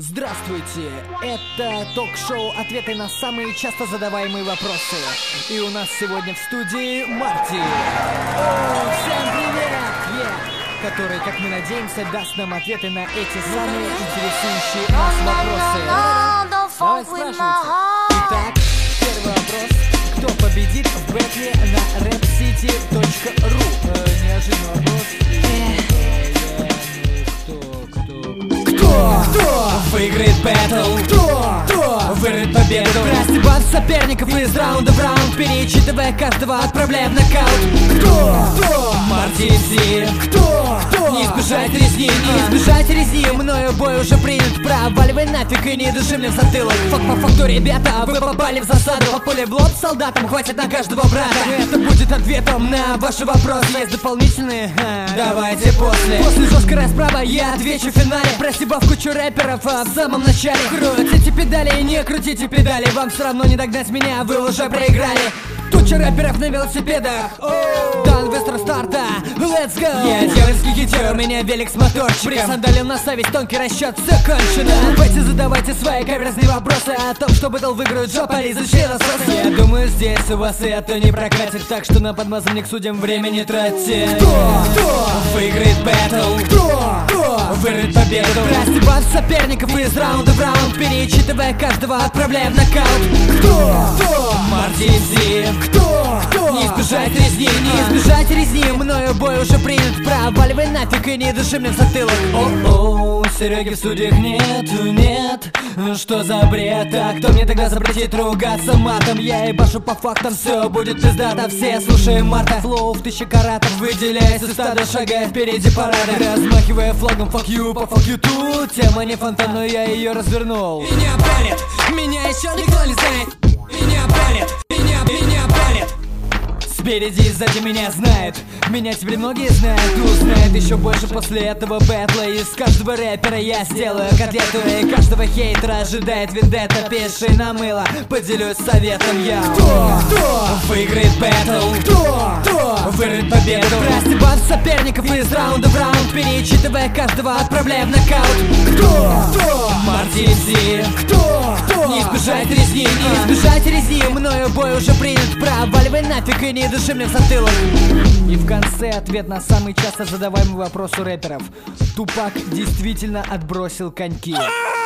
Здравствуйте! Это ток-шоу «Ответы на самые часто задаваемые вопросы». И у нас сегодня в студии Марти. Всем привет! Который, как мы надеемся, даст нам ответы на эти самые интересующие нас вопросы. Давай, спрашивайте. Итак, первый вопрос. Кто победит в бэтле на rapcity.ru? Неожиданный вопрос. Кто выиграет бэтл? Кто выиграет победу? Раздевать соперников из раунда в раунд, перечитывая каждого, отправляя в нокаут. Кто? Марти Си. Кто? Не избежать резни, не избежать резни. Мною бой уже принят, проваливай нафиг и не дыши мне в затылок. Факт по факту, ребята, вы попали в засаду. По пуле в лоб солдатам хватит на каждого брата. Это будет ответом на ваши вопросы. Есть дополнительные? Давайте после. После жесткой расправы я отвечу в финале. Простебав кучу рэперов в самом начале. Крутите педали и не крутите педали. Вам все равно не догнать меня, вы уже проиграли. Туча рэперов на велосипедах. Дан быстро старта, let's go. Я дьявольский хитер, у меня велик с моторчиком. Присандалил на совесть, тонкий расчет, все кончено. Давайте задавайте свои каверзные вопросы о том, что бэтл выиграют жопа и зачем насосы. Я думаю, здесь у вас и это не прокатит, так что на подмазанник судям время не тратьте. Кто выиграет бэтл? Кто выиграет победу? Раздевать соперников из раунда в раунд, перечитывая каждого, отправляя в нокаут. Кто? Марти Си. Кто? Не избежать резни, не избежать резни. Мною бой уже принят, проваливай нафиг и не дыши мне в затылок. О-о, Сереги в студиях нет. Что за бред? А кто мне тогда запретит ругаться матом? Я ебашу по фактам, все будет пиздато. Все слушаем Марта, флоу в 1000 каратов. Выделяясь из стада, шагая впереди парада. Размахивая флагом fuck you, по fuck you too. Тема не фонтан, но я ее развернул. Меня палит, меня еще никто не знает. Меня палит, меня палит. Спереди и сзади меня знает. Меня теперь многие знают. Узнают еще больше после этого бэтла. Из каждого рэпера я сделаю котлету. И каждого хейтера ожидает вендетта. Пиши на мыло, поделюсь советом я. Кто выиграет бэтл? Кто выиграет победу? Раздевав соперников из раунда в раунд, перечитывая каждого, отправляя в нокаут. Кто? Марти Си. Кто? Не избежать резни, не избежать резни. Мною бой уже принят, проваливай нафиг и не дыши мне в затылок. И в конце ответ на самый часто задаваемый вопрос у рэперов. Тупак действительно отбросил коньки.